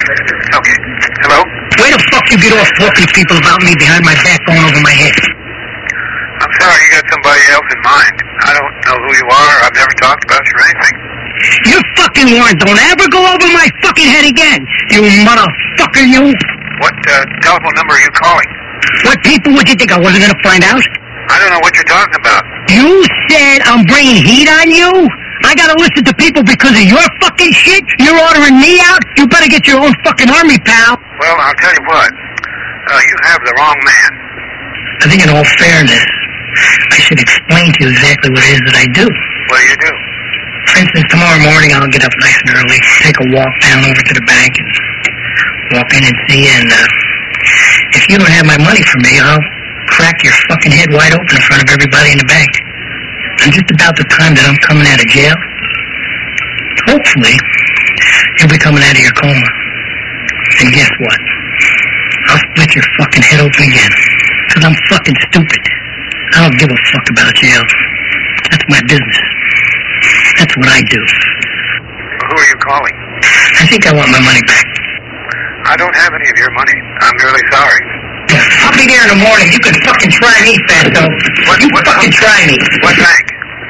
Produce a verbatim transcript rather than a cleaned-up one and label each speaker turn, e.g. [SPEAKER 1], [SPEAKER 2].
[SPEAKER 1] Okay. Hello?
[SPEAKER 2] Where the fuck you get off talking to people about me behind my back going over my head?
[SPEAKER 1] I'm sorry you got somebody else in mind. I don't know who you are. I've never talked about you or anything.
[SPEAKER 2] You fucking warned. Don't ever go over my fucking head again. You motherfucker, you.
[SPEAKER 1] What uh, telephone number are you calling?
[SPEAKER 2] What people would you think I wasn't going to find out?
[SPEAKER 1] I don't know what you're talking about.
[SPEAKER 2] You said I'm bringing heat on you? I gotta listen to people because of your fucking shit? You're ordering me out? You better get your own fucking army, pal.
[SPEAKER 1] Well, I'll tell you what. Uh, you have the wrong man.
[SPEAKER 2] I think in all fairness, I should explain to you exactly what it is that I do.
[SPEAKER 1] What do you do?
[SPEAKER 2] For instance, tomorrow morning I'll get up nice and early, take a walk down over to the bank and walk in and see you, and uh, if you don't have my money for me, I'll crack your fucking head wide open in front of everybody in the bank. And just about the time that I'm coming out of jail, hopefully, you'll be coming out of your coma. And guess what? I'll split your fucking head open again. Because I'm fucking stupid. I don't give a fuck about jail. That's my business. That's what I do.
[SPEAKER 1] Who are you calling?
[SPEAKER 2] I think I want my money back.
[SPEAKER 1] I don't have any of your money. I'm really sorry.
[SPEAKER 2] I'll be there in the morning. You can fucking try me, Fatso.
[SPEAKER 1] What,
[SPEAKER 2] You
[SPEAKER 1] what,
[SPEAKER 2] fucking try me.
[SPEAKER 1] What bank?